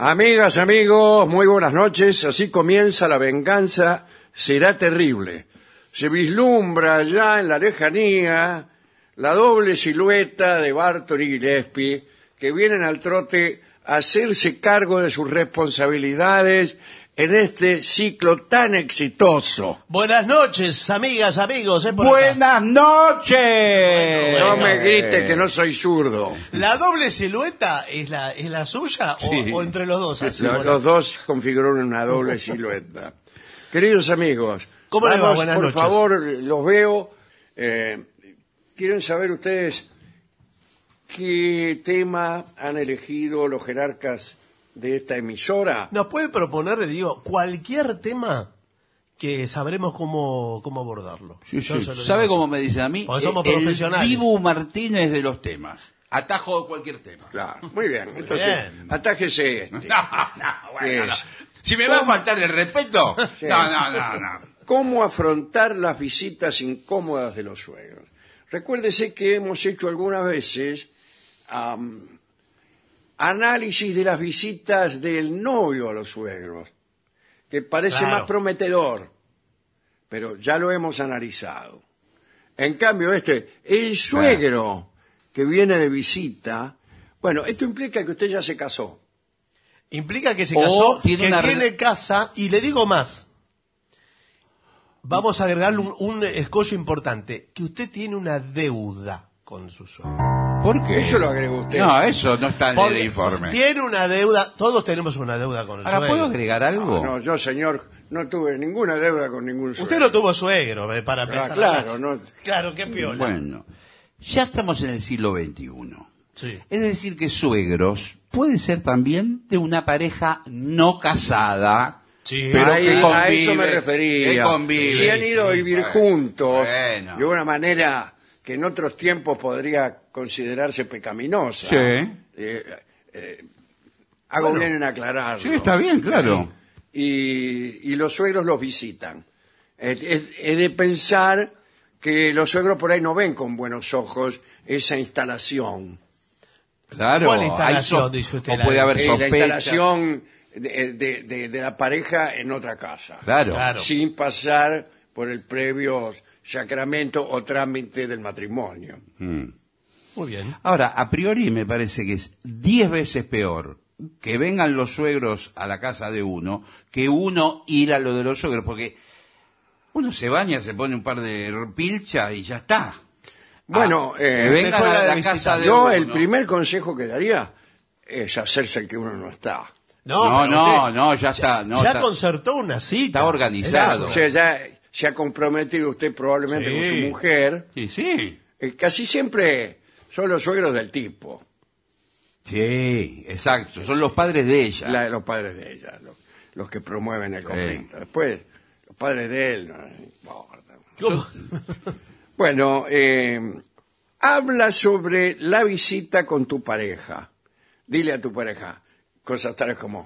Amigas, amigos, muy buenas noches. Así comienza La venganza será terrible. Se vislumbra ya en la lejanía la doble silueta de Barton y Gillespie, que vienen al trote a hacerse cargo de sus responsabilidades en este ciclo tan exitoso. Buenas noches, amigas, amigos. Por acá. ¡Buenas noches! No me grite que no soy zurdo. ¿La doble silueta es la suya Sí. o entre los dos? Los dos configuran una doble silueta. Queridos amigos, ¿Cómo le va? vamos, Buenas por noches. favor, los veo. ¿Quieren saber ustedes qué tema han elegido los jerarcas de esta emisora? ¿Nos puede proponer, le digo, cualquier tema que sabremos cómo abordarlo? Sí, Yo sí. se lo digo ¿Sabe así. cómo me dicen a mí? Porque somos El profesionales. Dibu Martínez de los temas. Atajo cualquier tema. Claro, muy bien. Entonces, bien. atájese este. Bueno, no. Es- Si me va a faltar el respeto, Sí. no. ¿Cómo afrontar las visitas incómodas de los suegros? Recuérdese que hemos hecho algunas veces análisis de las visitas del novio a los suegros, que parece Claro. más prometedor, pero ya lo hemos analizado. En cambio, el suegro que viene de visita, bueno, esto implica que usted ya se casó. Implica que se O casó, tiene que una tiene casa, y le digo más. Vamos a agregarle un escollo importante, que usted tiene una deuda con su suegro. ¿Por qué? Eso lo agregó usted. No, eso no está en el Porque informe. tiene una deuda, todos tenemos una deuda con el Ahora, suegro. ¿puedo agregar algo? No, yo, señor, no tuve ninguna deuda con ningún suegro. Usted no tuvo suegro, para empezar. claro, no. Claro, qué piola. Bueno, ya estamos en el siglo XXI. Sí. Es decir, que suegros puede ser también de una pareja no casada. Sí. Pero Ahí, que a convive, eso me refería. que convive, Si han ido a sí, vivir bueno, juntos bueno. de una manera que en otros tiempos podría considerarse pecaminosa. Sí. Hago Bueno. bien en aclararlo. Sí, está bien, claro. Y los suegros los visitan. Es de pensar que los suegros por ahí no ven con buenos ojos esa instalación. Claro. ¿Cuál instalación, hay dice usted, O la puede de- haber La sospecha. instalación de la pareja en otra casa. Claro. Claro. Sin pasar por el previo sacramento o trámite del matrimonio. Muy bien. Ahora, a priori me parece que es 10 veces peor que vengan los suegros a la casa de uno que uno ir a lo de los suegros, porque uno se baña, se pone un par de pilchas y ya está. Bueno, que vengan después a de la visitar. casa de yo uno. el primer consejo que daría es hacerse el que uno no está. No, pero usted no, ya está. No, ya está- concertó una cita. está organizado. O sea, ya se ha comprometido usted probablemente Sí. con su mujer. Sí, sí. Casi siempre son los suegros del tipo, Sí, exacto. Son los padres de ella. los padres de ella, los que promueven el conflicto. Después, los padres de él, no importa. ¿Cómo? Bueno, habla sobre la visita con tu pareja. Dile a tu pareja cosas tales como,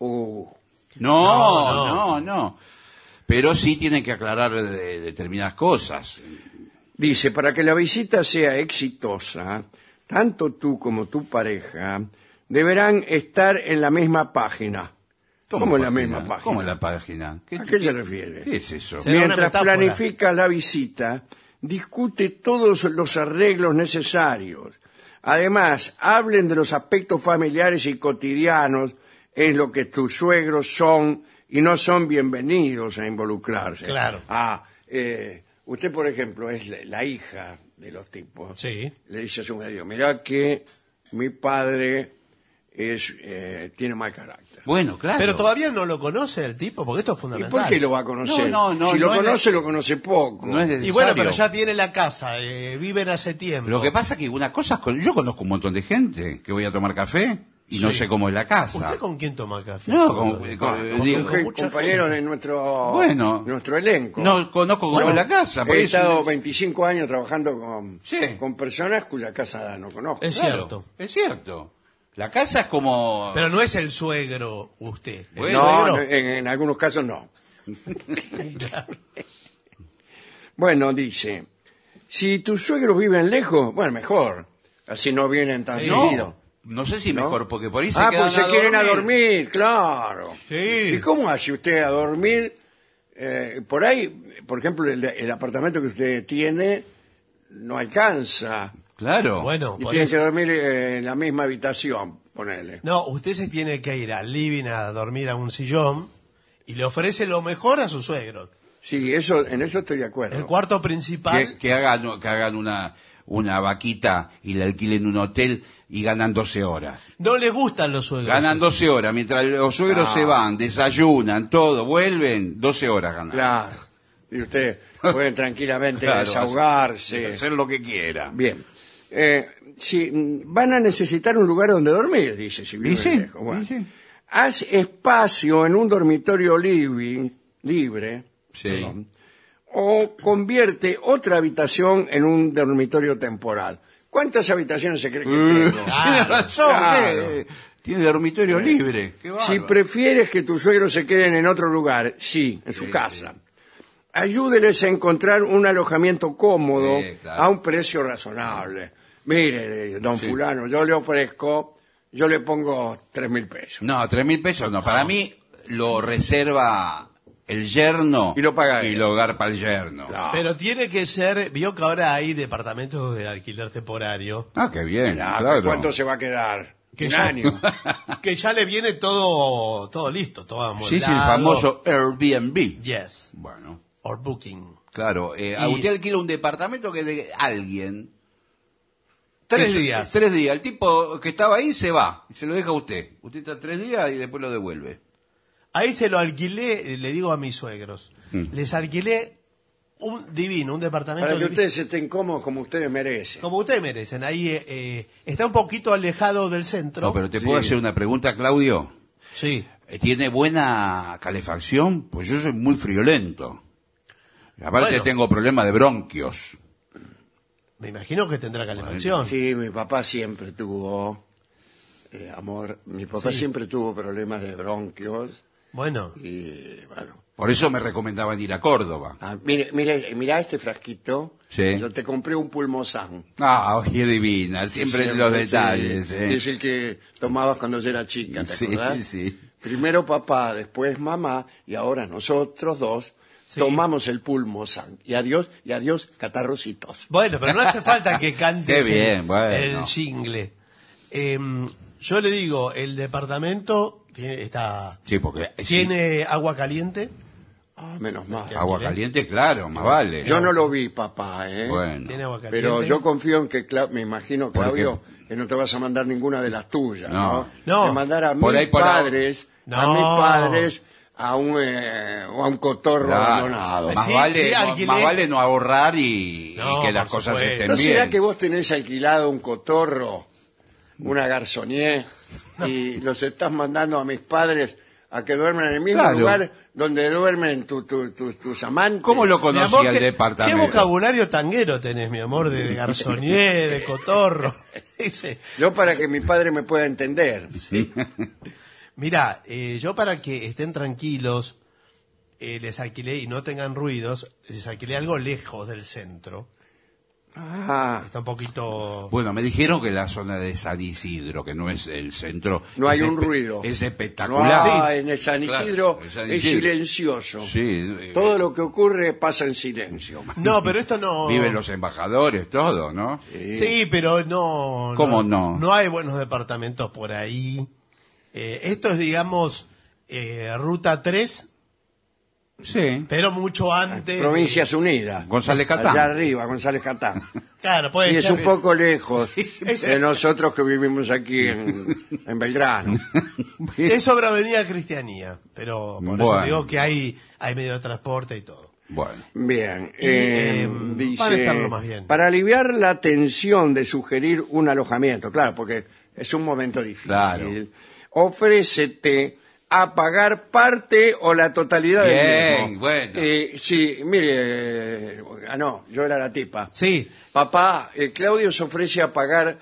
No. Pero sí tienen que aclarar determinadas cosas. dice, para que la visita sea exitosa, tanto tú como tu pareja deberán estar en la misma página. ¿Cómo en la misma página? ¿Cómo en la página? ¿A qué se refiere? ¿Qué es eso? Será una Mientras metáfora. planifica la visita, discute todos los arreglos necesarios. Además, hablen de los aspectos familiares y cotidianos en lo que tus suegros son y no son bienvenidos a involucrarse. Claro. Usted, por ejemplo, es la hija de los tipos. Sí. Le dice a su marido, mirá que mi padre tiene mal carácter. Bueno, claro. Pero todavía no lo conoce el tipo, porque esto es ¿Y fundamental. por qué lo va a conocer? No, si lo no es conoce, lo conoce poco. No es necesario. Y bueno, pero ya tiene la casa, viven hace tiempo. Lo que pasa es que una cosa es yo conozco un montón de gente que voy a tomar café y no Sí. sé cómo es la casa. ¿Usted con quién toma café? No, Con mucha compañeros gente. de nuestro, Bueno. nuestro elenco. No conozco cómo es la casa. por He eso estado es- 25 años trabajando Sí. con personas cuya casa no conozco. Es Claro, cierto. Es cierto. La casa es como... Pero no es el suegro usted. El Bueno, No, suegro- en algunos casos no. Bueno, dice, si tus suegros viven lejos, bueno, mejor. Así no vienen tan No. seguido. No sé si ¿no? mejor, porque por ahí se Ah, quedan pues se quieren a dormir, claro. Sí. ¿Y cómo hace usted a dormir? Por ahí, por ejemplo, el apartamento que usted tiene no alcanza. Claro. Bueno, Y por tiene eso. que dormir en la misma habitación, ponele. No, usted se tiene que ir al living a dormir a un sillón y le ofrece lo mejor a sus suegros. Sí, en eso estoy de acuerdo. El cuarto principal. Que hagan una vaquita y le alquilen un hotel y ganan 12 horas. No le gustan los suegros. Ganan 12 horas. Mientras los suegros Ah. se van, desayunan, todo, vuelven, 12 horas ganan. Claro. Y usted puede tranquilamente Claro, desahogarse. hacer lo que quiera. Bien. Si van a necesitar un lugar donde dormir, dice, si viven sí, lejos. Bueno. y sí. Haz espacio en un dormitorio libre, Sí. perdón, o convierte otra habitación en un dormitorio temporal. ¿Cuántas habitaciones se cree que tengo? Tiene razón, claro. ¿qué? Tiene dormitorio libre. Qué Si bárbaro. prefieres que tus suegros se queden en otro lugar, sí, en su casa. Ayúdeles a encontrar un alojamiento cómodo Sí, claro. a un precio razonable. Mire, don fulano, yo le ofrezco, yo le pongo 3.000 pesos. No, 3.000 pesos no. Para mí lo reserva el yerno Y lo paga él. y lo garpa el yerno. Claro. Pero tiene que ser. Vio que ahora hay departamentos de alquiler temporario. Ah, qué bien, Claro, claro. ¿cuánto se va a quedar? Que Un ya- año. Que ya le viene todo listo, todo amueblado. Sí, sí, el famoso Airbnb. Yes. Bueno, Or booking. claro. Usted alquila un departamento que es de alguien. 3 Eso, días. 3 días. El tipo que estaba ahí se va. Y se lo deja a usted. Usted está 3 días y después lo devuelve. Ahí se lo alquilé, le digo a mis suegros. Les alquilé un divino, un departamento Para que divino. ustedes estén cómodos como ustedes merecen. Como ustedes merecen. Ahí está un poquito alejado del centro. No, pero te Sí. puedo hacer una pregunta, Claudio. Sí. ¿Tiene buena calefacción? Pues yo soy muy friolento. Aparte Bueno. tengo problemas de bronquios. Me imagino que tendrá calefacción. Sí, mi papá siempre tuvo, amor, mi papá Sí. siempre tuvo problemas de bronquios Bueno. y bueno. Por eso me recomendaban ir a Córdoba. Mira este frasquito. Sí. Yo te compré un pulmosán. Ah, qué divina, siempre en los sí. detalles. Es el que tomabas cuando yo era chica, ¿te Sí, acordás? sí. Primero papá, después mamá, y ahora nosotros dos Sí. tomamos el pulmosán. Y adiós, catarrocitos. Bueno, pero no hace falta que cante Qué bien, bueno. el jingle. Yo le digo, el departamento Sí, porque tiene agua caliente. Ah, menos mal. ¿Qué? agua caliente, claro, más vale. Yo no lo vi, papá, ¿eh? Bueno. Tiene agua caliente. Pero yo confío en que, me imagino, ¿Por Claudio, que no te vas a mandar ninguna de las tuyas, ¿no? No. De mandar a Por mis ahí, por padres, No. a mis padres, a un cotorro Claro. abandonado. Más, Sí, vale, sí, no, alquilé. más vale no ahorrar y No, que las por cosas supuesto. estén ¿No bien. será que vos tenés alquilado un cotorro, una garzonier, y los estás mandando a mis padres a que duerman en el mismo Claro. lugar donde duermen tus amantes? ¿Cómo lo Mi conocía amor, el ¿qué departamento? vocabulario tanguero tenés, mi amor? De garzonier, de cotorro. Dice, Yo para que mi padre me pueda entender. mirá, yo para que estén tranquilos, les alquilé y no tengan ruidos, les alquilé algo lejos del centro. Ah, Está un poquito... Bueno, me dijeron que la zona de San Isidro, que no es el centro... no hay es un ruido. Es No espectacular. hay, en San Claro, Isidro en San es Isidro. silencioso. Sí, Todo lo que ocurre pasa en silencio. No, pero esto no... viven los embajadores, todo, ¿no? Sí, pero no... ¿Cómo no? No hay buenos departamentos por ahí. Esto es, digamos, Ruta 3, Sí. pero mucho antes... Provincias Unidas. González Catán. Allá arriba, González Catán. Claro, puede Y es ser. un poco lejos Es- de nosotros que vivimos aquí en Belgrano. Es sobre Avenida Cristianía, pero por eso Bueno. digo que hay medio de transporte y todo. Bueno. Bien. Y, para estarlo más bien. Para aliviar la tensión de sugerir un alojamiento, claro, porque es un momento difícil. Claro. Ofrécete a pagar parte o la totalidad del Bien, mismo. bueno. Sí, mire, no, yo era la tipa. Sí, Papá, Claudio se ofrece a pagar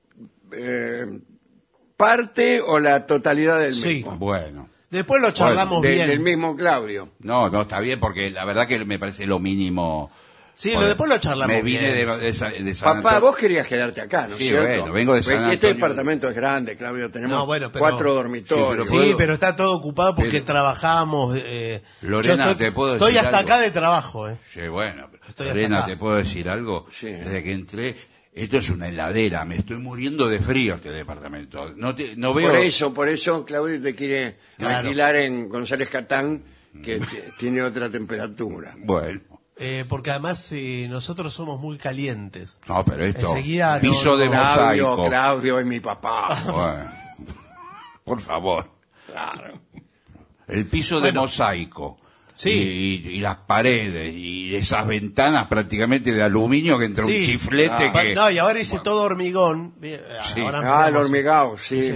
parte o la totalidad del Sí. mismo. Bueno. después lo charlamos bien. Del mismo Claudio. No, está bien, porque la verdad que me parece lo mínimo Sí, Joder, después lo charlamos. Me vine bien. de San Papá, Antonio. vos querías quedarte acá, ¿no es Sí, cierto? bueno, vengo de San Porque este Antonio. departamento es grande, Claudio, tenemos No, bueno, pero- 4 dormitorios. Sí, Sí, pero está todo ocupado porque Pero- trabajamos. Lorena, yo ¿te puedo estoy decir hasta algo? acá de trabajo. Sí, bueno, Estoy Lorena, hasta acá. ¿te puedo decir algo? Sí. Desde que entré, esto es una heladera, me estoy muriendo de frío este departamento. No veo... Por eso, Claudio te quiere Claro. alquilar en González Catán, que tiene otra temperatura. Bueno, Porque además nosotros somos muy calientes. no, pero esto, Enseguida no- piso de mosaico. Claudio es mi papá. Bueno, por favor. Claro. El piso de mosaico. Sí. Y las paredes y esas ventanas prácticamente de aluminio que entra un Sí. chiflete que... No, y ahora hice todo hormigón. Sí. Ahora Ah, el miramos- hormigao, sí. hice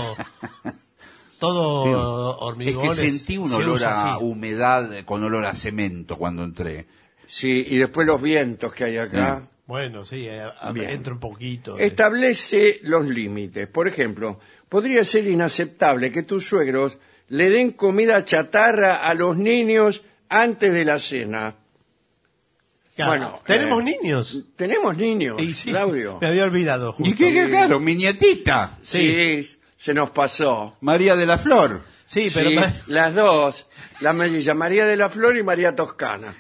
todo Es hormigón. que sentí un se olor usa a así. humedad con olor a cemento cuando entré. Sí, y después los vientos que hay acá. Bueno, sí, Bien. entra un poquito. Establece los límites. Por ejemplo, podría ser inaceptable que tus suegros le den comida chatarra a los niños antes de la cena. Claro, bueno, tenemos niños. Tenemos niños, Y sí, Claudio. me había olvidado. ¿Y Justo. qué? Claro, mi nietita, Sí, se nos pasó. María de la Flor. Sí, pero Sí, las dos, la melliza María de la Flor y María Toscana.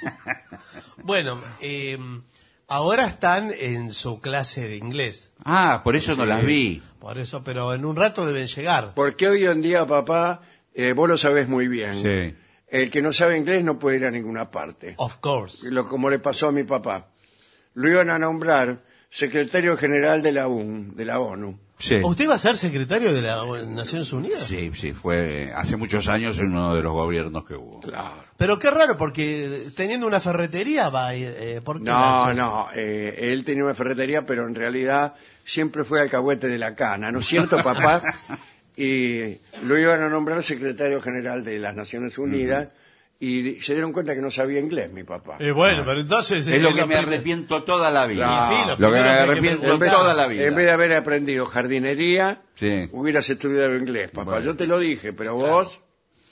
bueno, ahora están en su clase de inglés. Ah, por eso no las vi. Por eso, pero en un rato deben llegar. Porque hoy en día, papá, vos lo sabés muy bien. Sí. El que no sabe inglés no puede ir a ninguna parte. Of course. Como le pasó a mi papá. Lo iban a nombrar secretario general de la ONU. Sí. ¿Usted va a ser secretario de las Naciones Unidas? Sí, fue hace muchos años en uno de los gobiernos que hubo. Claro. Pero qué raro, porque teniendo una ferretería va a ir... ¿por qué No, él tenía una ferretería, pero en realidad siempre fue alcahuete de la cana, ¿no es cierto, papá? Y lo iban a nombrar secretario general de las Naciones Unidas y se dieron cuenta que no sabía inglés, mi papá. bueno, pero entonces... Es lo que me primero- arrepiento toda la vida. Claro. Sí, Lo que primero me que hay que arrepiento preguntar. toda la vida. En vez de haber aprendido jardinería, Sí. hubieras estudiado inglés, papá. Bueno. Yo te lo dije, pero vos...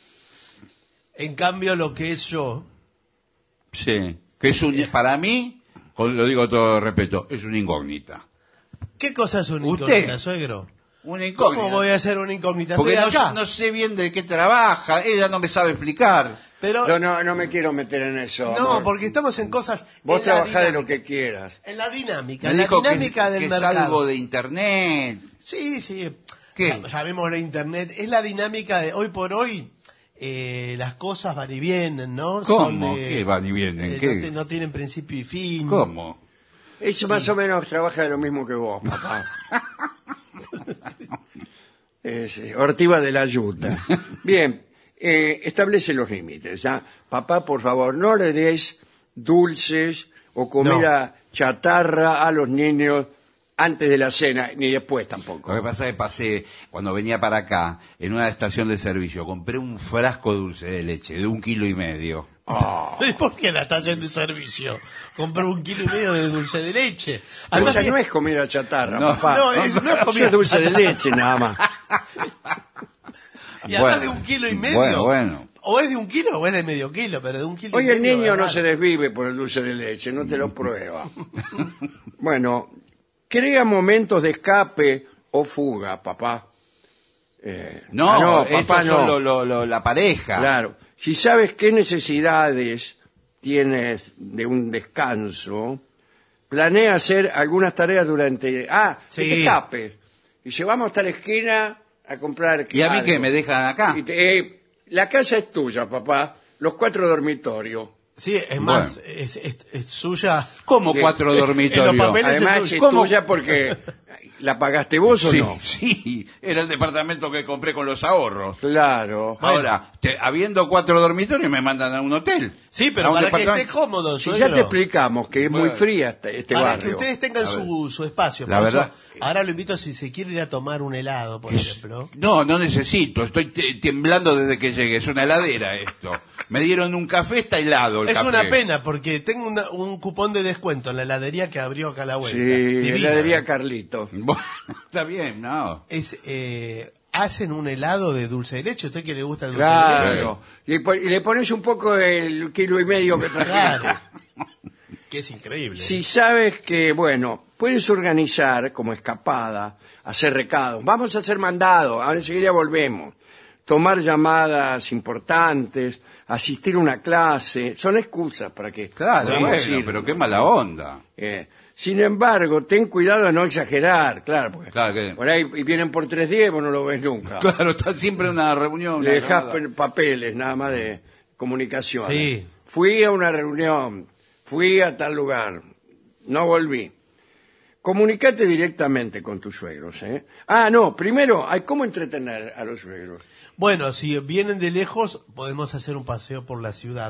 En cambio, lo que es yo... Sí. Que es para mí, lo digo todo respeto, es una incógnita. ¿Qué cosa es una ¿Usted? incógnita, suegro? Una incógnita. ¿Cómo voy a ser una incógnita? Porque Estoy acá. no sé bien de qué trabaja, ella no me sabe explicar. Pero... Yo no me quiero meter en eso. No, amor. porque estamos en cosas... Vos en la trabajás de lo dinámica. que quieras. En la dinámica, Me en la dijo dinámica del que es mercado. algo de internet. Sí, sí. ¿Qué? Llamémosle internet. Es la dinámica de hoy por hoy. Las cosas van y vienen, ¿no? ¿Cómo? ¿Qué van y vienen? ¿Qué? No tienen principio y fin. ¿Cómo? Ella más o menos trabaja de lo mismo que vos, papá. Es Ortiva de la Yuta. Bien, establece los límites. ¿Ya? Papá, por favor, no le des dulces o comida chatarra a los niños antes de la cena, ni después tampoco. Lo que pasa es que pasé, cuando venía para acá, en una estación de servicio, compré un frasco de dulce de leche de 1,5 kilos. Oh, ¿Por qué la estación de servicio? Compró 1,5 kilos de dulce de leche. pero esa que- no es comida chatarra, No, papá. no, eso no es comida Eso dulce de chatarra. leche nada más. Y además de 1,5 kilos. Bueno. O es de 1 kilo o es de medio kilo, pero de 1,5 kilos. Hoy el niño no se desvive por el dulce de leche, no te lo prueba. Bueno, crea momentos de escape o fuga, papá. No, papá, esto es solo la pareja. Claro. Si sabes qué necesidades tienes de un descanso, planea hacer algunas tareas durante... Sí. que te escapes. Y si vamos hasta la esquina a comprar... ¿Y a mí algo. qué? ¿Me dejan acá? La casa es tuya, papá. Los 4 dormitorios. Sí, es más, es suya. ¿Cómo ¿Qué? 4 dormitorios? En los papeles- Además es ¿Cómo? tuya porque la pagaste vos o Sí, no. sí, era el departamento que compré con los ahorros. Claro. Ahora, habiendo 4 dormitorios me mandan a un hotel. Sí, A pero un para que departamento. esté cómodo, Si suegro. ya te explicamos que es muy fría este Para barrio. que ustedes tengan su espacio. La Por eso, verdad- ahora lo invito si se quiere ir a tomar un helado, por ejemplo. No necesito, estoy temblando desde que llegué, es una heladera esto. Me dieron un café, está helado el Es café. una pena, porque tengo un cupón de descuento en la heladería que abrió acá a la vuelta. Sí, Divina. heladería Carlito. Bueno, está bien, no. Hacen un helado de dulce de leche. ¿Usted que le gusta el dulce de leche? Claro. Y le pones un poco el 1,5 kilos que trajiste. Claro. Que es increíble. Si sabes que, bueno, puedes organizar como escapada, hacer recados, vamos a hacer mandados, ahora enseguida volvemos, tomar llamadas importantes, asistir a una clase, son excusas para que Claro, podamos bueno, ir. pero qué mala onda. Sin embargo, ten cuidado de no exagerar, claro, porque Claro que- por ahí y vienen por 3 días y vos no lo ves nunca. Claro, está siempre en una reunión. Le una dejás llamada. papeles nada más de comunicación. Sí. Fui a una reunión, fui a tal lugar, no volví. Comunicate directamente con tus suegros. Ah, no, primero, hay cómo entretener a los suegros. Bueno, si vienen de lejos, podemos hacer un paseo por la ciudad.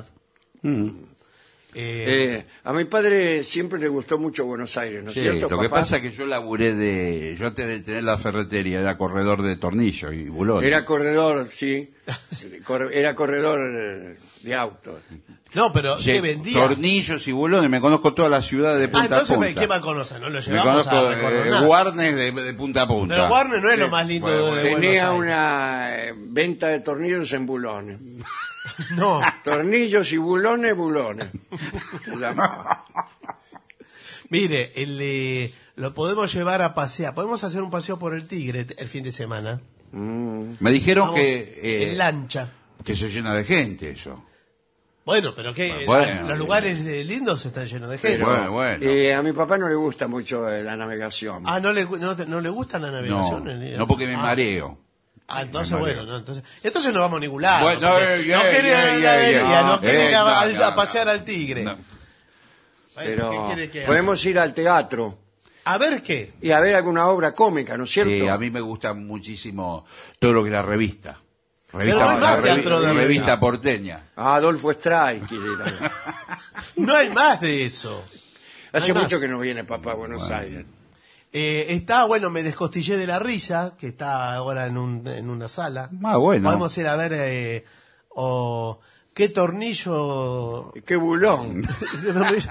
A mi padre siempre le gustó mucho Buenos Aires, ¿no es Sí, cierto, lo que papá? pasa es que yo laburé yo antes de tener la ferretería era corredor de tornillo y bulón. Era corredor, sí. Era corredor de autos. No, pero Sí, ¿qué vendía? tornillos y bulones, me conozco toda la ciudad de punta Entonces, a punta. ¿qué más conocen? No lo Me llevamos conozco a recorrer. Warnes de punta a punta. Pero Warner no es lo más lindo Bueno, de bueno. Buenos Tenía Aires. una venta de tornillos en bulones. No, Tornillos y bulones, bulones. Se llamaba. mire, lo podemos llevar a pasear. Podemos hacer un paseo por el Tigre el fin de semana. Me dijeron Vamos en que lancha. se llena de gente eso. Bueno, pero que Bueno, los lugares lindos están llenos de gente. Bueno. A mi papá no le gusta mucho la navegación. Ah, ¿no le gusta la No, navegación? no porque me mareo. Ah, entonces Me bueno, mareo. no, entonces no vamos a ningún lado. Bueno, porque yeah, no quiere yeah, ir a la yeah, galería, yeah. no quiere ir a, No, a no, pasear no. al Tigre. No. Bueno, Pero ¿qué quiere que haga? podemos ir al teatro A ver qué. y a ver alguna obra cómica, ¿no es cierto? Sí, a mí me gusta muchísimo todo lo que es la revista. Pero no hay más teatro de revista porteña. Adolfo Stray quiere ir a ver. No hay más de eso. Hace más. mucho que no viene papá a Buenos Aires. Bueno, me descostillé de la risa, que está ahora en una sala. Ah, bueno. Podemos ir a ver qué tornillo... Qué bulón. qué tornillo-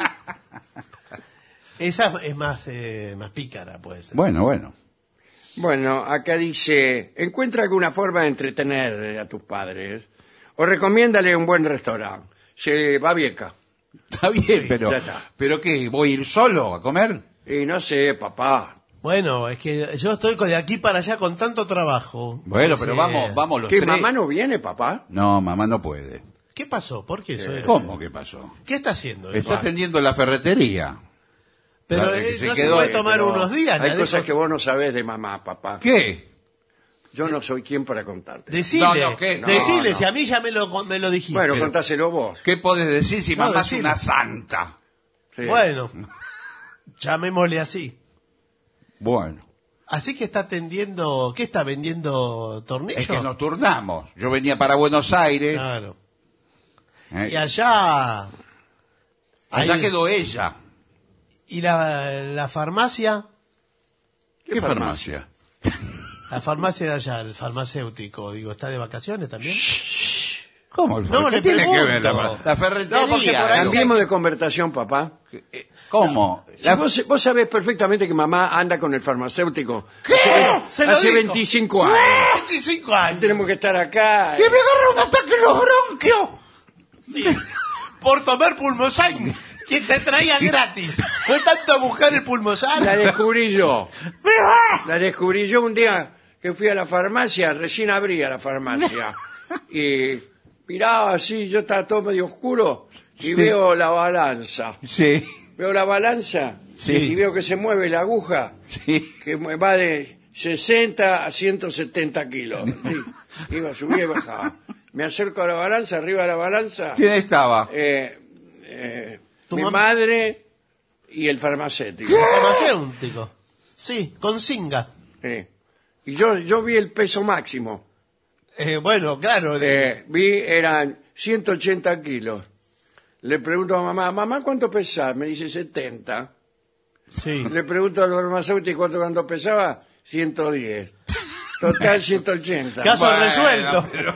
Esa es más pícara, pues. Bueno. Bueno, acá dice, encuentra alguna forma de entretener a tus padres o recomiéndale un buen restaurante. Se va Vieca. Está bien, pero ya está. ¿pero qué? ¿Voy a ir solo a comer? Y no sé, papá. Bueno, es que yo estoy de aquí para allá con tanto trabajo. Bueno, Sí. pero vamos los ¿Que tres. mamá no viene, papá? No, mamá no puede. ¿Qué pasó? ¿Por qué? suegro? ¿Cómo que pasó? ¿Qué está haciendo? Está Ah, atendiendo la ferretería. pero Claro, que se no quedó se puede ahí, tomar Pero unos días. Hay la cosas dejo- que vos no sabés de mamá, papá. ¿Qué? Yo no soy quien para contarte. Decile, No, ¿qué? No, decile, no. si a mí ya me lo dijiste. Bueno, Pero- contáselo vos. ¿Qué podés decir si No, mamá es decile. una santa? Sí. Bueno, llamémosle así. Bueno, Así que está atendiendo, ¿qué está vendiendo tornillos? es que nos turnamos. Yo venía para Buenos Aires. Claro. ¿eh? Y allá... Allá ahí- quedó ella. ¿Y la farmacia? ¿Qué farmacia? La farmacia de allá, el farmacéutico, digo, ¿está de vacaciones también? ¿Cómo? No, ¿Qué le tiene que pregunto. ver la ferretería? No, porque por ahí Cambiemos de conversación, papá. ¿Cómo? Si vos sabés perfectamente que mamá anda con el farmacéutico. Se lo Hace dijo. 25 años. 25 años. Tenemos que estar acá. ¡Que me agarra un ataque en los bronquios! Por tomar pulmosan, que te traía gratis. Fue tanto a buscar el pulmosan. La descubrí yo. La descubrí yo un día que fui a la farmacia, recién abría la farmacia. Y miraba así, yo estaba todo medio oscuro y veo la balanza. Sí, Veo la balanza Sí. y veo que se mueve la aguja, sí. que va de 60 a 170 kilos. Sí. Iba, subía y bajaba. Me acerco a la balanza, arriba de la balanza, ¿Quién estaba? Tu mi mam- madre y el farmacéutico. Farmacéutico. Sí, con singa. Sí. Y yo vi el peso máximo. Bueno, claro. Eran 180 kilos. Le pregunto a mamá, ¿cuánto pesás? Me dice 70. Sí. Le pregunto al farmacéutico cuánto pesaba, 110. Total 180. Caso Bueno, resuelto. pero-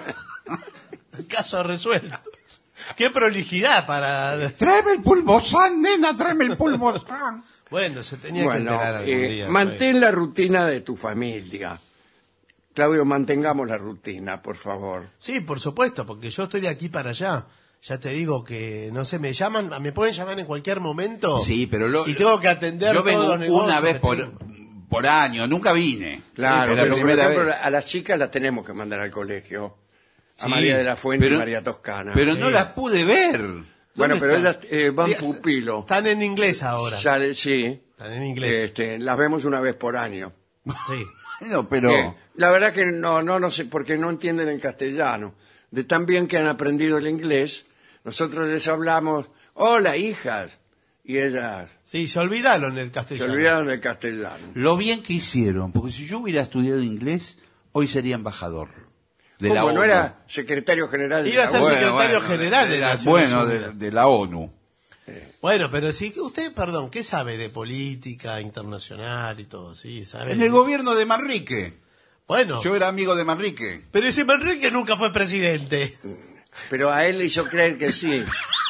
Caso resuelto. Qué prolijidad para... Tráeme el pulmosan, nena, tráeme el pulmosan. Bueno, se tenía que Bueno, enterar algún día. mantén la rutina de tu familia. Claudio, mantengamos la rutina, por favor. Sí, por supuesto, porque yo estoy de aquí para allá. ya te digo que, no sé, me pueden llamar en cualquier momento. Sí, pero y tengo que atender yo todos vengo los negocios una vez que por, tengo. por año, nunca vine. Claro, Sí, pero la por primera ejemplo, vez. a las chicas las tenemos que mandar al colegio. A Sí, María de la Fuente pero- y María Toscana. Pero no Sí. las pude ver. Bueno, ¿Dónde pero están? ellas van pupilo. Están en inglés ahora. Sí. Están en inglés. Las vemos una vez por año. Sí. No, pero... La verdad que no sé, porque no entienden el castellano. De tan bien que han aprendido el inglés, nosotros les hablamos, hola hijas, y ellas Sí, se olvidaron el se castellano. olvidaron del castellano. Lo bien que hicieron, porque si yo hubiera estudiado inglés, hoy sería embajador de la ¿Cómo no ONU. era secretario general de Iba a la ser ONU? secretario general de Naciones Bueno, Unidas. de la ONU. Bueno, pero sí, usted, perdón, ¿qué sabe de política internacional y todo? Sí, sabe. En el gobierno de Manrique. Bueno, Yo era amigo de Manrique. pero ese Manrique nunca fue presidente. Pero a él le hizo creer que sí.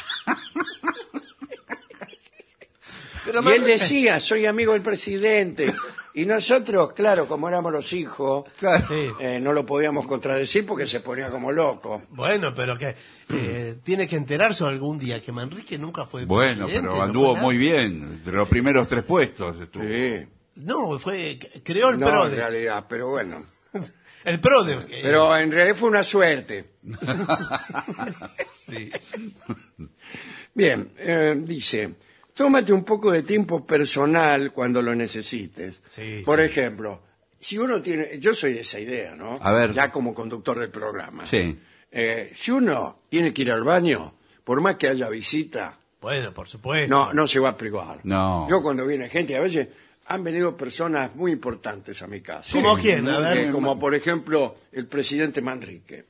Pero Y él Manrique- decía, soy amigo del presidente. Y nosotros, claro, como éramos los hijos, Claro. Sí. no lo podíamos contradecir porque se ponía como loco. Bueno, pero que tiene que enterarse algún día que Manrique nunca fue Bueno, presidente. pero no anduvo fue nada. muy bien. Entre los primeros 3 puestos estuvo. Sí. No, creó el No, en PRODE. realidad, pero bueno. El PRODE. Pero en realidad fue una suerte. Sí. Bien, dice, tómate un poco de tiempo personal cuando lo necesites. Sí. Por ejemplo, si uno tiene, yo soy de esa idea, ¿no? A ver. Ya como conductor del programa. Sí. Si uno tiene que ir al baño, por más que haya visita, Bueno, por supuesto. no se va a privar. No. Yo cuando viene gente, a veces han venido personas muy importantes a mi casa. ¿Cómo quién? A ver. Como por ejemplo el presidente Manrique.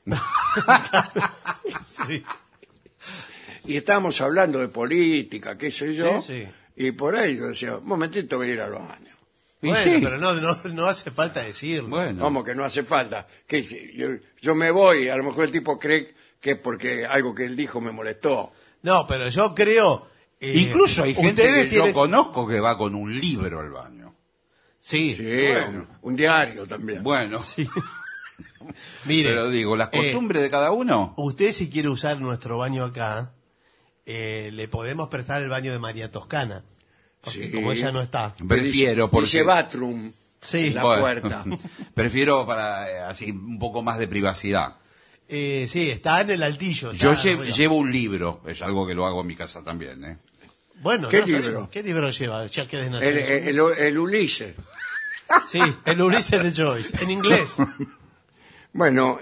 Sí. Y estábamos hablando de política, qué sé yo, Sí, sí. y por ahí yo decía, un momentito voy a ir al baño. Y Bueno, sí. pero no hace falta decirlo. Bueno. Como que no hace falta. Que yo me voy, a lo mejor el tipo cree que es porque algo que él dijo me molestó. No, pero yo creo... Incluso hay gente ustedes que yo tienen- conozco que va con un libro al baño. Sí, Sí, Bueno. un diario también. Bueno, sí. Mire, pero digo, las costumbres de cada uno. usted si quiere usar nuestro baño acá, le podemos prestar el baño de María Toscana. Porque Sí. como ella no está. Prefiero porque... Dice bathroom Sí. en la Bueno, puerta. prefiero para así un poco más de privacidad. Sí, está en el altillo. Yo está, llevo un libro, es algo que lo hago en mi casa también, ¿eh? Bueno, ¿Qué no, está libro? bien. ¿Qué libro lleva? Ya que es de El, Naciones Unidas. el Ulises. Sí, el Ulises de Joyce, en inglés. Bueno,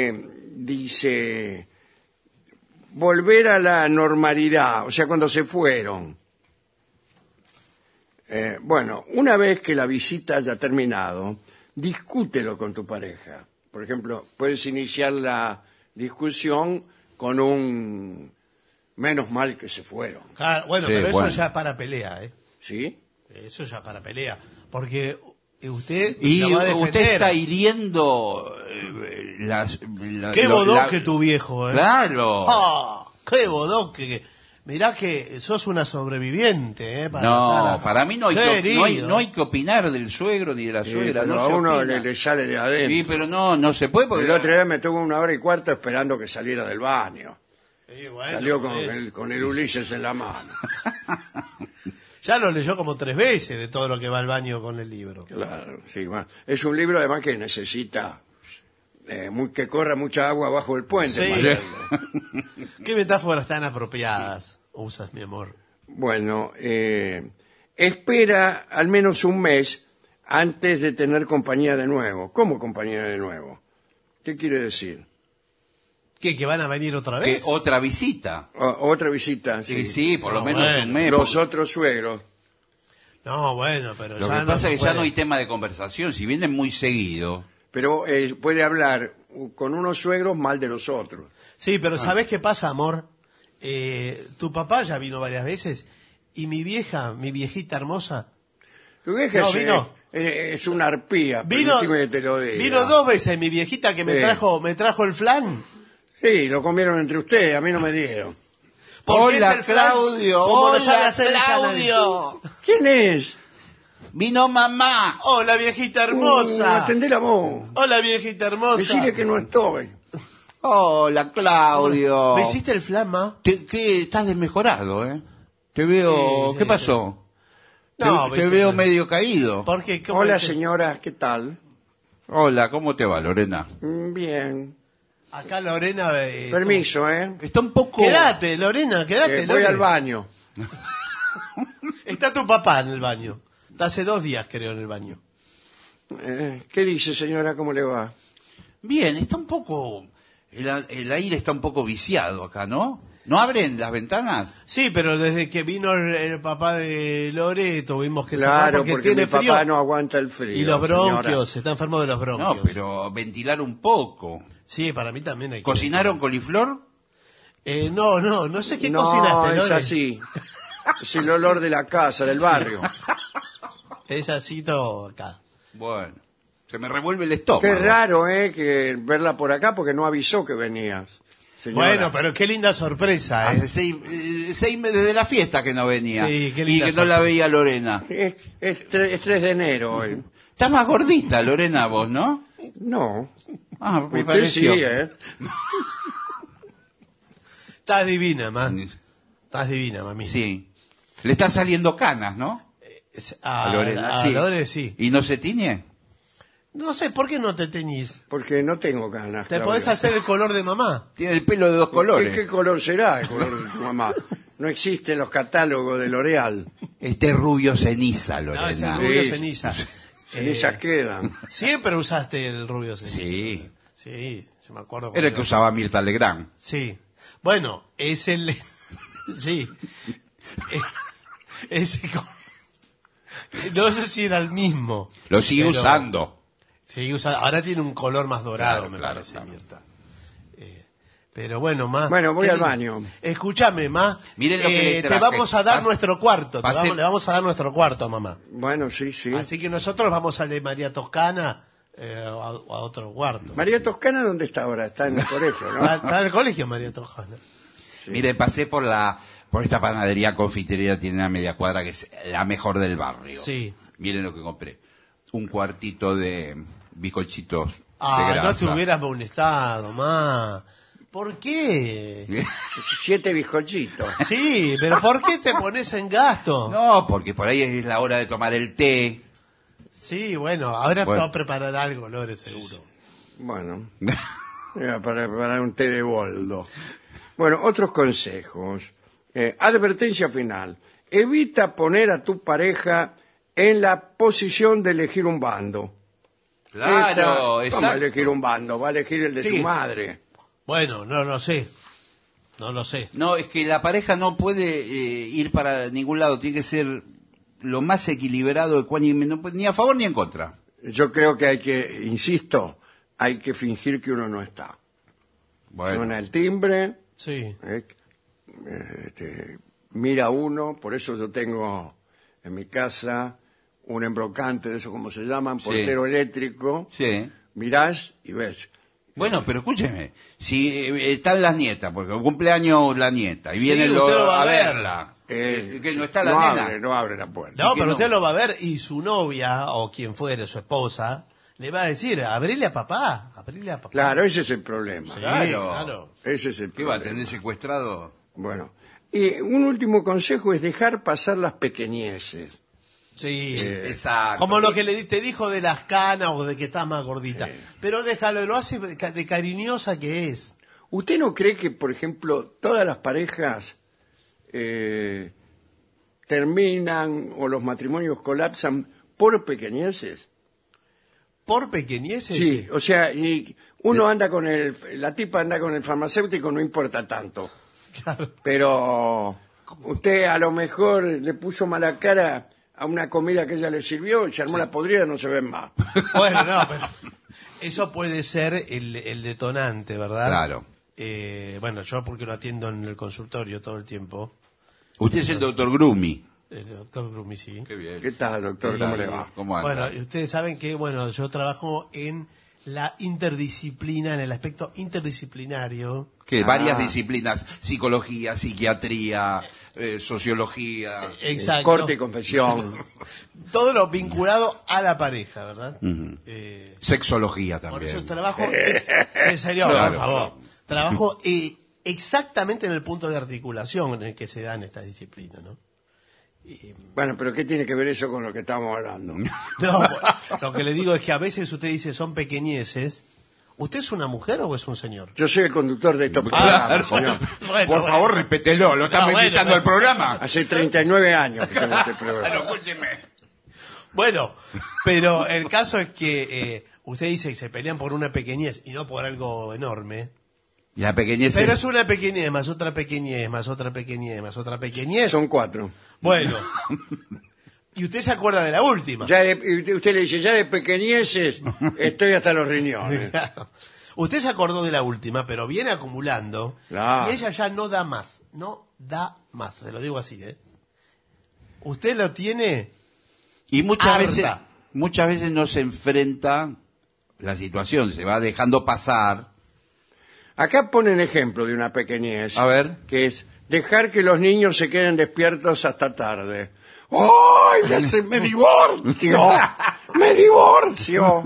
dice, volver a la normalidad, o sea, cuando se fueron. Bueno, una vez que la visita haya terminado, discútelo con tu pareja. Por ejemplo, puedes iniciar la discusión con un menos mal que se fueron, Claro, bueno, Sí, pero eso bueno. ya para pelea, ¿eh? ¿sí? Eso ya para pelea. Porque usted Y la va a usted defender. está hiriendo Qué bodoque tu viejo, ¿eh? Claro. ¡Ah! ¡Qué bodoque! Mirá que sos una sobreviviente, ¿eh? No, para mí no hay, que, Querido. no hay que opinar del suegro ni de la Sí, suegra. pero no a se uno opina. le sale de adentro. Sí, pero no se puede porque... El otro día me tuvo 1 hora y cuarto esperando que saliera del baño. Sí, bueno, Salió por eso. con el Ulises en la mano. Ya lo leyó como 3 veces de todo lo que va al baño con el libro. Claro, sí, bueno. Es un libro además que necesita que corra mucha agua bajo el puente. Sí. para leerlo. ¿Qué metáforas tan apropiadas usas, mi amor? Bueno, espera al menos un mes antes de tener compañía de nuevo. ¿Cómo compañía de nuevo? ¿Qué quiere decir? ¿Qué, que van a venir otra Que vez? otra visita. Otra visita. Sí, sí, por lo No, menos bueno. un mes. Los otros suegros. No, bueno, pero Lo ya que no pasa se es que ya puede. no hay tema de conversación. Si vienen muy seguido... Pero puede hablar con unos suegros mal de los otros. Sí, Ah. pero ¿sabés qué pasa, amor? Tu papá ya vino varias veces y mi viejita hermosa, Tu vieja No, es, vino. Es una arpía, vino, permíteme que te lo diga. vino 2 veces mi viejita que me Sí. trajo el flan. Sí, lo comieron entre ustedes, a mí no me dieron. Porque Hola, es el flan, Claudio. como lo Hola, sabe hacer ella, Claudio. ¿Quién es? Vino mamá. Hola, viejita hermosa. Atendé la voz. Hola, viejita hermosa. Decirle que no estoy. Hola, Claudio. ¿Me hiciste el flama? ¿Qué? Estás desmejorado, ¿eh? Te veo... Sí. ¿Qué pasó? No, te viste, veo no. medio caído. Porque, ¿cómo Hola, es que- señora, ¿qué tal? Hola, ¿cómo te va, Lorena? Bien. Acá Lorena... Permiso, ¿eh? Está un poco... Quédate, Lorena, quédate. Voy Lore. al baño. Está tu papá en el baño. Está hace 2 días, creo, en el baño. ¿Qué dice, señora? ¿Cómo le va? Bien, está un poco... El aire está un poco viciado acá, ¿no? ¿No abren las ventanas? Sí, pero desde que vino el papá de Lore tuvimos que sacar Claro, porque, porque tiene mi frío. papá no aguanta el frío. Y los bronquios, señora. está enfermo de los bronquios. No, pero ventilar un poco. Sí, para mí también hay que... ¿Cocinaron coliflor? No sé qué No, cocinaste, es Lore. así. Es el olor de la casa, del barrio. Es así todo acá. Bueno, se me revuelve el estómago. Qué raro, que verla por acá porque no avisó que venías. Señora. Bueno, pero qué linda sorpresa, ¿eh? Hace 6 meses desde la fiesta que no venía. Sí, qué y linda que no la sorpresa. veía Lorena. Es 3 de enero hoy. Estás más gordita, Lorena, vos, ¿no? No. Ah, me Usted pareció. sí, Estás divina, man. Estás divina, mami. Sí. Le están saliendo canas, ¿no? A Lorena, a sí. Lore sí. ¿Y no se tiñe? No sé, ¿por qué no te teñís? Porque no tengo ganas. Te Claudio. podés hacer el color de mamá. Tiene el pelo de 2 colores. ¿Qué color será el color de tu mamá? No existe en los catálogos de L'Oreal. Este rubio ceniza, No, es Lorena. el rubio Sí. ceniza. Cenizas quedan. Siempre usaste el rubio ceniza. Sí. Sí, yo me acuerdo. Era el que usaba Mirta Legrand. Sí. Bueno, es el... Sí. Ese... No sé si era el mismo. Lo sigue pero- usando. Sigue usando. Ahora tiene un color más dorado, Claro, me claro, parece, claro. Mirta. Pero bueno, Ma. Bueno, voy qué al lindo. baño. Escúchame, Ma. Miren lo que le te traje. vamos a dar nuestro cuarto. Pase- Le vamos a dar nuestro cuarto, mamá. Bueno, sí, sí. Así que nosotros vamos al de María Toscana a otro cuarto. María Toscana, ¿dónde está ahora? Está en el colegio, ¿no? Está en el colegio María Toscana. Mire, pasé por esta panadería confitería, tiene una media cuadra que es la mejor del barrio. Sí. Miren lo que compré. Un cuartito de bizcochitos de Ah, grasa. no te hubieras molestado, Ma. ¿Por qué? 7 bizcochitos. Sí, pero ¿por qué te pones en gasto? No, porque por ahí es la hora de tomar el té. Sí, bueno, ahora Bueno. te va a preparar algo, Lore, seguro. Bueno, era para preparar un té de boldo. Bueno, otros consejos. Advertencia final. Evita poner a tu pareja en la posición de elegir un bando. Claro, ¿Cómo exacto. elegir un bando? Va a elegir el de Sí. tu madre. Bueno, no lo sé. No lo sé. No, es que la pareja no puede ir para ningún lado, tiene que ser lo más equilibrado, ecuánime, no puede- ni a favor ni en contra. Yo creo que hay que, insisto, hay que fingir que uno no está. Suena el timbre, Sí. mira uno, por eso yo tengo en mi casa un embrocante de eso, como se llaman, Sí. portero eléctrico. Sí. Mirás y ves. Bueno, pero escúcheme, si están las nietas, porque cumpleaños la nieta, y Sí, viene usted lo va a a ver. verla, que no está la no nena. abre, no abre la puerta. No, que pero no? usted lo va a ver y su novia, o quien fuere, su esposa, le va a decir, abrile a papá, abrile a papá. Claro, ese es el problema. Sí, Claro. claro. Ese es el ¿Qué va a problema. tener secuestrado? Bueno, y un último consejo es dejar pasar las pequeñeces. Sí. Exacto. Como lo que te dijo de las canas o de que estás más gordita. Pero déjalo, lo hace de cariñosa que es. ¿Usted no cree que, por ejemplo, todas las parejas terminan o los matrimonios colapsan por pequeñeces? Por pequeñeces. Sí, o sea, y uno anda con la tipa anda con el farmacéutico, no importa tanto. Claro. Pero usted a lo mejor le puso mala cara a una comida que ella le sirvió, se armó la podrida, no se ven más. Bueno, no, pero eso puede ser el detonante, ¿verdad? Claro. Bueno, yo porque lo atiendo en el consultorio todo el tiempo. Usted es el doctor Grumi. El doctor Grumi, sí. Qué bien. ¿Qué tal, doctor? ¿Cómo le va? ¿Cómo anda? Bueno, y ustedes saben que, bueno, yo trabajo en la interdisciplina, en el aspecto interdisciplinario. Que Ah. varias disciplinas, psicología, psiquiatría, sociología. Exacto. Corte y confesión. Todo lo vinculado a la pareja, ¿verdad? Sexología Por también. eso trabajo en serio, Claro. por favor. Trabajo exactamente en el punto de articulación en el que se dan estas disciplinas, ¿no? Bueno, pero ¿qué tiene que ver eso con lo que estamos hablando? No, lo que le digo es que a veces usted dice son pequeñeces. ¿Usted es una mujer o es un señor? Yo soy el conductor de estos programas, señor. Bueno, Por favor, respételo, lo estamos bueno, invitando pero- al programa. Hace 39 años que tengo este programa. Bueno, escúcheme. Bueno, pero el caso es que usted dice que se pelean por una pequeñez y no por algo enorme. Y la pequeñez Pero es- es una pequeñez, más otra pequeñez, más otra pequeñez, más otra pequeñez. Son 4. Bueno. Y usted se acuerda de la última. Y usted le dice, ya de pequeñeces estoy hasta los riñones. Claro. Usted se acordó de la última, pero viene acumulando. Claro. Y ella ya no da más. No da más. Se lo digo así, ¿eh? Usted lo tiene. Y Harta. muchas veces no se enfrenta la situación, se va dejando pasar. Acá ponen ejemplo de una pequeñez. A ver. Que es dejar que los niños se queden despiertos hasta tarde. ¡Ay! Me divorcio. ¡Me divorcio!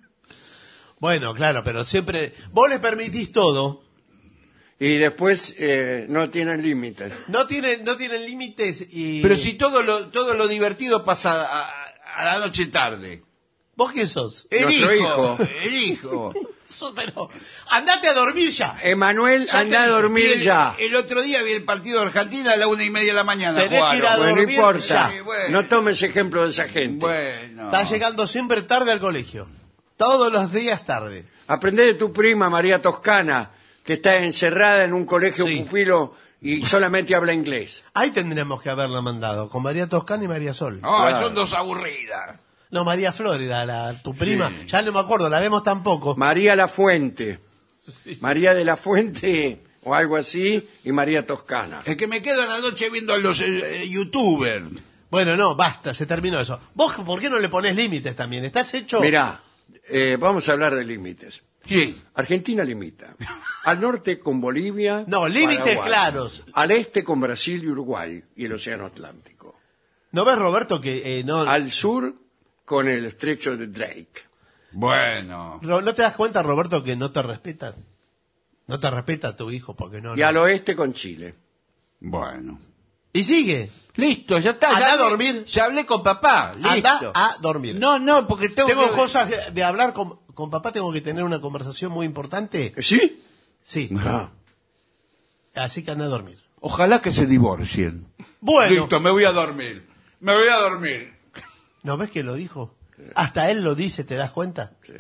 Bueno, claro, pero siempre. Vos le permitís todo. Y después no tienen límites. No tienen límites y. Pero si todo lo divertido pasa a la noche tarde. ¿Vos qué sos? Nuestro hijo. El hijo. Pero. Andate a dormir ya. Emanuel, Ya te anda a dije, dormir ya. El otro día vi el partido de Argentina a la 1:30 de la mañana. Tenés que ir a jugaron. Bueno, no dormir importa. ya. Bueno. No tomes ejemplo de esa gente. Bueno. Está llegando siempre tarde al colegio. Todos los días tarde. Aprende de tu prima María Toscana, que está encerrada en un colegio Sí. pupilo y solamente habla inglés. Ahí tendríamos que haberla mandado, con María Toscana y María Sol. No, Claro. son dos aburridas. No, María Flor era tu prima. Ya no me acuerdo, la vemos tampoco. María La Fuente. María de la Fuente o algo así y María Toscana. Es que me quedo a la noche viendo a los youtubers. Bueno, no, basta, se terminó eso. ¿Vos por qué no le ponés límites también? ¿Estás hecho? Mirá, vamos a hablar de límites. Sí. Argentina limita. Al norte con Bolivia. No, límites Paraguay. claros. Al este con Brasil y Uruguay y el Océano Atlántico. ¿No ves, Roberto, que no... Al sur con el estrecho de Drake. Bueno. ¿No te das cuenta, Roberto, que no te respetan? No te respeta tu hijo porque no... Y no. al oeste con Chile. Bueno. Y sigue. Listo, ya está. Andá ya a hablé- dormir. Ya hablé con papá. Listo. Anda a dormir. No, porque tengo que... cosas de hablar con papá, tengo que tener una conversación muy importante. ¿Sí? Sí, Ah. así que anda a dormir. Ojalá que se divorcien. Bueno, Listo, me voy a dormir. Me voy a dormir. ¿no ves que lo dijo? Hasta él lo dice, ¿te das cuenta? Sí.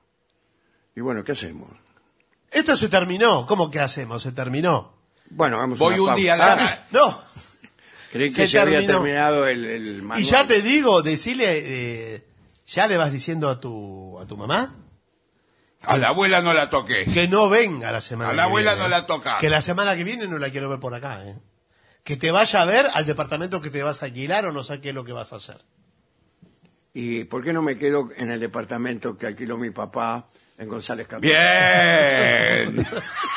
Y bueno, ¿qué hacemos? Esto se terminó. ¿Cómo que hacemos? Se terminó. Bueno, vamos Voy una un pausa. día a la... Ah, No. creí que Se se había terminó. terminado el manual. Y ya te digo, decirle, ya le vas diciendo a tu mamá A la abuela no la toqué. que no venga la semana A que la abuela viene, no la toca. Que la semana que viene no la quiero ver por acá, ¿eh? Que te vaya a ver al departamento que te vas a alquilar o no sé qué es lo que vas a hacer. ¿Y por qué no me quedo en el departamento que alquiló mi papá en González Catán? Bien.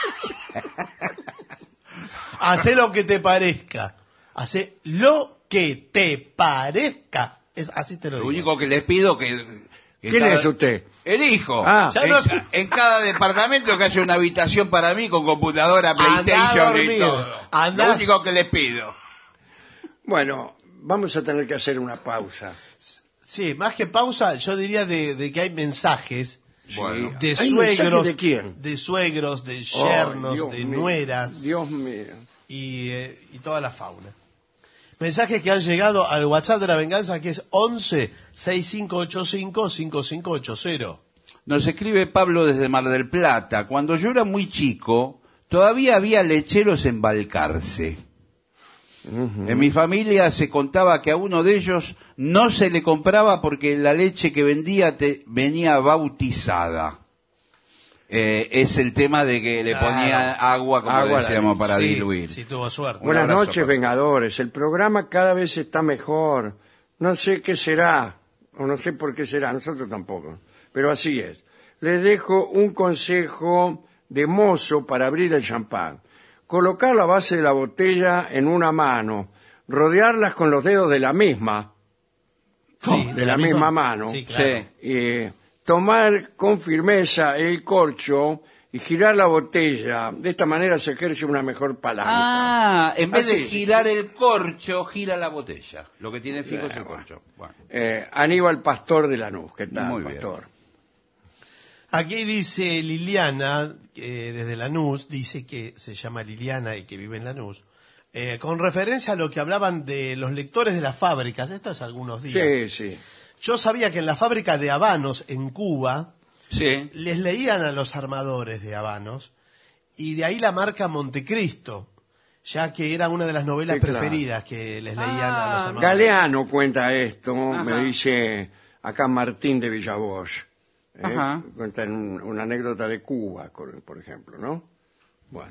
Hacé lo que te parezca. Hacé lo que te parezca. Así te lo Lo digo. único que les pido que ¿Quién es usted? El hijo. Ah. Ya no sé. En cada departamento que haya una habitación para mí con computadora, Andá a PlayStation y dormir. todo. Andá. Lo único que les pido. Bueno, vamos a tener que hacer una pausa. Sí, más que pausa, yo diría de que hay mensajes Bueno. de ¿Hay mensajes suegros, de quién? de suegros, de Ay, yernos, Dios de mío, nueras Dios mío. y toda la fauna. Mensajes que han llegado al WhatsApp de la venganza, que es 11 6585 5580. Nos escribe Pablo desde Mar del Plata. Cuando yo era muy chico, todavía había lecheros en Balcarce. En mi familia se contaba que a uno de ellos no se le compraba porque la leche que vendía venía bautizada. Es el tema de que le ponía agua, como Agua a la decíamos, leche. para Sí, diluir. sí, tuvo suerte. Buenas abrazo, noches, Pablo. Vengadores. El programa cada vez está mejor. No sé qué será, o no sé por qué será, nosotros tampoco. Pero así es. Les dejo un consejo de mozo para abrir el champán. Colocar la base de la botella en una mano, rodearlas con los dedos de la misma, Sí, de la misma mano. Sí, claro. Sí. Tomar con firmeza el corcho y girar la botella. De esta manera se ejerce una mejor palanca. Ah, en vez de Así. girar el corcho, gira la botella. Lo que tiene fijo es el corcho. Bueno. Aníbal Pastor de Lanús. ¿Qué tal, Muy bien. Pastor? Aquí dice Liliana, desde Lanús, dice que se llama Liliana y que vive en Lanús, con referencia a lo que hablaban de los lectores de las fábricas, esto es algunos días. Sí, sí. Yo sabía que en la fábrica de habanos en Cuba Sí. les leían a los armadores de habanos y de ahí la marca Montecristo, ya que era una de las novelas Sí, claro. preferidas que les leían a los armadores. Galeano cuenta esto, Ajá. me dice acá Martín de Villavoz. Ajá. Cuenta una anécdota de Cuba, por ejemplo, ¿no? Bueno.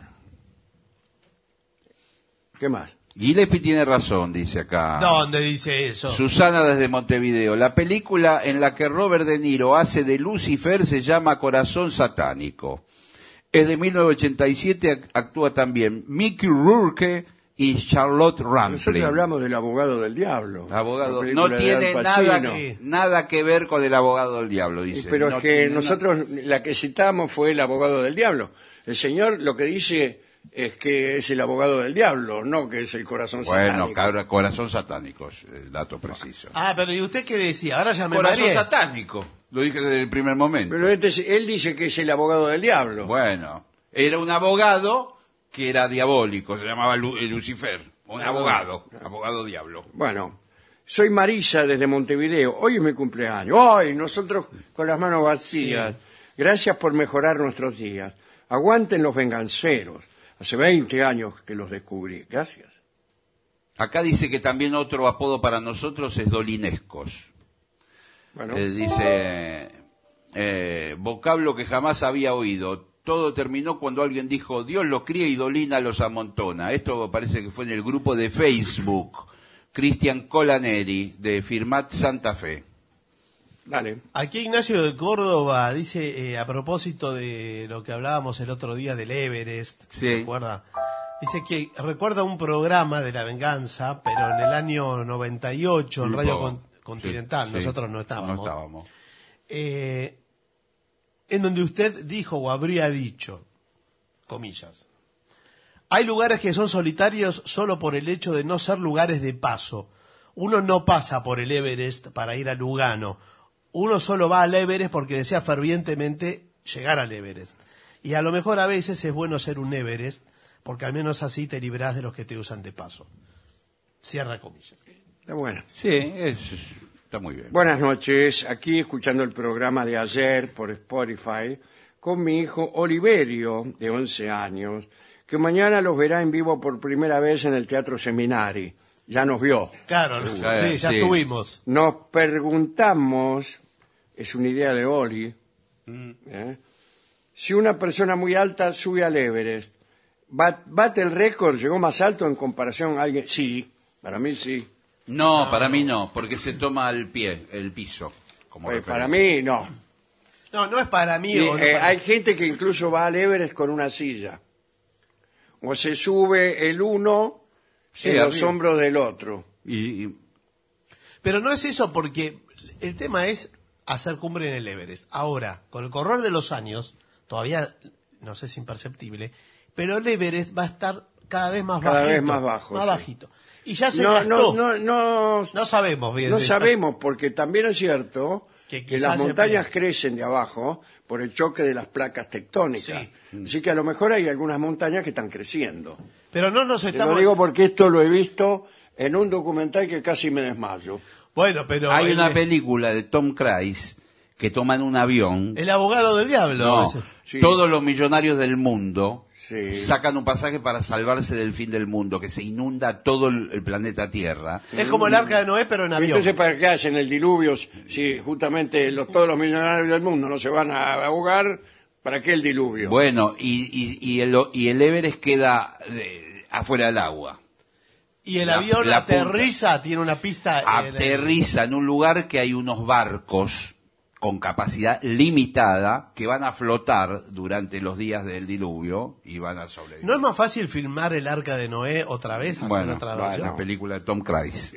¿Qué más? Gillespie tiene razón, dice acá. ¿Dónde dice eso? Susana desde Montevideo. La película en la que Robert De Niro hace de Lucifer se llama Corazón Satánico. Es de 1987, actúa también Mickey Rourke y Charlotte Rampling. Nosotros hablamos del abogado del diablo. Abogado, la no película de tiene Al Pacino. nada que ver con el abogado del diablo, dice. Pero No es que tiene nosotros, la que citamos fue el abogado del diablo. El señor lo que dice es que es el abogado del diablo, no que es el corazón Bueno, satánico. Corazón Satánico, es el dato preciso. Ah, pero ¿y usted qué decía? Ahora ya me Corazón mareé. Satánico, lo dije desde el primer momento. Pero él dice que es el abogado del diablo. Bueno, era un abogado que era diabólico, se llamaba Lucifer, un abogado diablo. Bueno, soy Marisa desde Montevideo. Hoy es mi cumpleaños. Hoy, nosotros con las manos vacías. Gracias por mejorar nuestros días. Aguanten los venganceros. Hace 20 años que los descubrí. Gracias. Acá dice que también otro apodo para nosotros es Dolinescos. Bueno, Dice, vocablo que jamás había oído. Todo terminó cuando alguien dijo, Dios los cría y Dolina los amontona. Esto parece que fue en el grupo de Facebook. Cristian Colaneri, de Firmat Santa Fe. dale. Aquí Ignacio de Córdoba dice, a propósito de lo que hablábamos el otro día del Everest, Sí. ¿se acuerda? Dice que recuerda un programa de La Venganza, pero en el año 98 en Radio Continental, Sí, nosotros no estábamos. No estábamos. En donde usted dijo o habría dicho, comillas, hay lugares que son solitarios solo por el hecho de no ser lugares de paso. Uno no pasa por el Everest para ir a Lugano. Uno solo va al Everest porque desea fervientemente llegar al Everest. Y a lo mejor a veces es bueno ser un Everest, porque al menos así te librás de los que te usan de paso. Cierra comillas. Está bueno. Sí, está muy bien. Buenas noches. Aquí escuchando el programa de ayer por Spotify con mi hijo Oliverio, de 11 años, que mañana los verá en vivo por primera vez en el Teatro Seminari. Ya nos vio. Claro, sí, ya sí. estuvimos. Nos preguntamos, es una idea de Oli, si una persona muy alta sube al Everest, ¿bate el récord? ¿Llegó más alto en comparación a alguien? Sí, para mí sí. No, para mí no, porque se toma al pie, el piso. Como Para referencia. mí no. No es para mí. Y, o no para- hay gente que incluso va al Everest con una silla. O se sube el uno Sí, en los arriba. hombros del otro. Y Pero no es eso, porque el tema es hacer cumbre en el Everest. Ahora, con el correr de los años, todavía, no sé, es imperceptible, pero el Everest va a estar cada vez más Cada bajito. vez más bajo, Más sí. bajito. Y ya se No, gastó. no sabemos bien. No de sabemos, porque también es cierto Que que quizás las se montañas pierda. crecen de abajo por el choque de las placas tectónicas. Sí. Así que a lo mejor hay algunas montañas que están creciendo. Pero no nos Te estamos... lo digo porque esto lo he visto en un documental que casi me desmayo. Bueno, pero... hay una película de Tom Cruise que toman un avión. El abogado del diablo. No, ese. Sí. todos los millonarios del mundo Sí. sacan un pasaje para salvarse del fin del mundo, que se inunda todo el planeta Tierra. Es como el arca de Noé, pero en avión. Entonces, ¿para qué hacen el diluvio si justamente todos los millonarios del mundo no se van a ahogar? ¿Para qué el diluvio? Bueno, y el Everest queda afuera del agua. Y el La- avión la punta. aterriza, tiene una pista... Aterriza en un lugar que hay unos barcos con capacidad limitada que van a flotar durante los días del diluvio y van a sobrevivir. ¿No es más fácil filmar el arca de Noé otra vez? Hacer Bueno, otra bueno. versión? la película de Tom Cruise.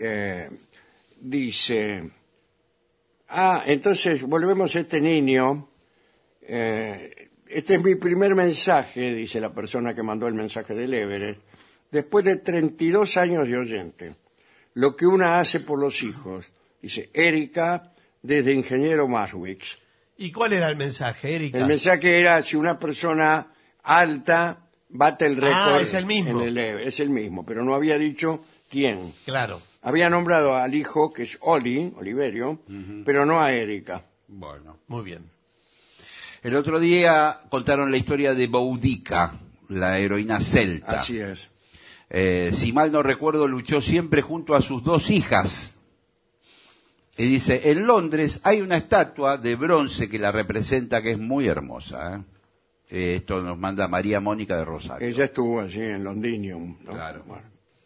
Dice, entonces volvemos a este niño, Este es mi primer mensaje, dice la persona que mandó el mensaje del Everest, después de 32 años de oyente. Lo que una hace por los hijos, dice Erika, desde Ingeniero Maswicks. ¿Y cuál era el mensaje, Erika? El mensaje era si una persona alta bate el récord. Es el mismo. en el Everest. Es el mismo, pero no había dicho quién. Claro. Había nombrado al hijo, que es Oliverio, pero no a Erika. Bueno. Muy bien. El otro día contaron la historia de Boudica, la heroína celta. Así es. Si mal no recuerdo, luchó siempre junto a sus 2 hijas. Y dice, en Londres hay una estatua de bronce que la representa, que es muy hermosa. Esto nos manda María Mónica de Rosario. Ella estuvo allí en Londinium, ¿no? Claro.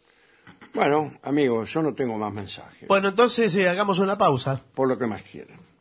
Bueno, amigos, yo no tengo más mensajes. Bueno, entonces hagamos una pausa. Por lo que más quieran.